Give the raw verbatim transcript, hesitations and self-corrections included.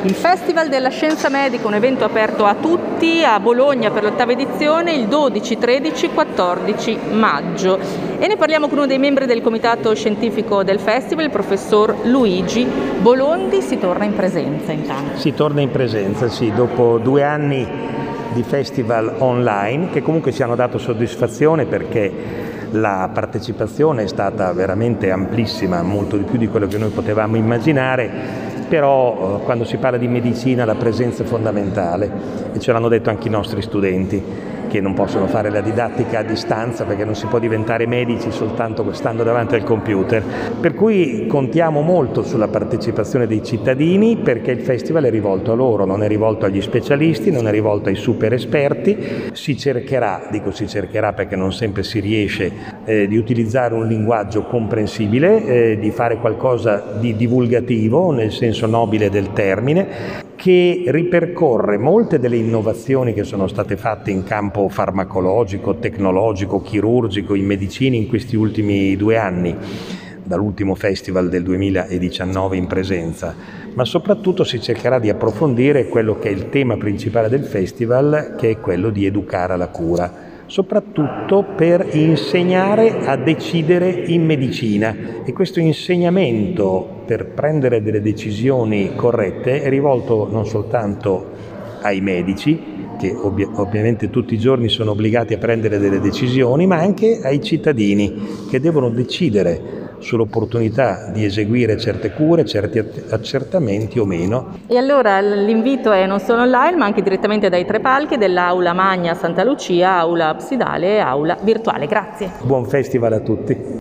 Il Festival della Scienza Medica, un evento aperto a tutti a Bologna per l'ottava edizione il dodici, tredici, quattordici maggio. E ne parliamo con uno dei membri del comitato scientifico del festival, il professor Luigi Bolondi. Si torna in presenza intanto. Si torna in presenza, sì, dopo due anni di festival online che comunque ci hanno dato soddisfazione perché la partecipazione è stata veramente amplissima, molto di più di quello che noi potevamo immaginare. Però eh, quando si parla di medicina la presenza è fondamentale e ce l'hanno detto anche i nostri studenti che non possono fare la didattica a distanza perché non si può diventare medici soltanto stando davanti al computer. Per cui contiamo molto sulla partecipazione dei cittadini perché il festival è rivolto a loro, non è rivolto agli specialisti, non è rivolto ai super esperti. Si cercherà, dico si cercherà perché non sempre si riesce, eh, di utilizzare un linguaggio comprensibile, eh, di fare qualcosa di divulgativo nel senso nobile del termine, che ripercorre molte delle innovazioni che sono state fatte in campo farmacologico, tecnologico, chirurgico, in medicina in questi ultimi due anni, dall'ultimo festival del duemiladiciannove in presenza, ma soprattutto si cercherà di approfondire quello che è il tema principale del festival, che è quello di educare alla cura, soprattutto per insegnare a decidere in medicina, e questo insegnamento per prendere delle decisioni corrette è rivolto non soltanto ai medici, che ovvi- ovviamente tutti i giorni sono obbligati a prendere delle decisioni, ma anche ai cittadini che devono decidere sull'opportunità di eseguire certe cure, certi accertamenti o meno. E allora l'invito è non solo online ma anche direttamente dai tre palchi dell'Aula Magna Santa Lucia, Aula Absidale e Aula Virtuale. Grazie. Buon festival a tutti.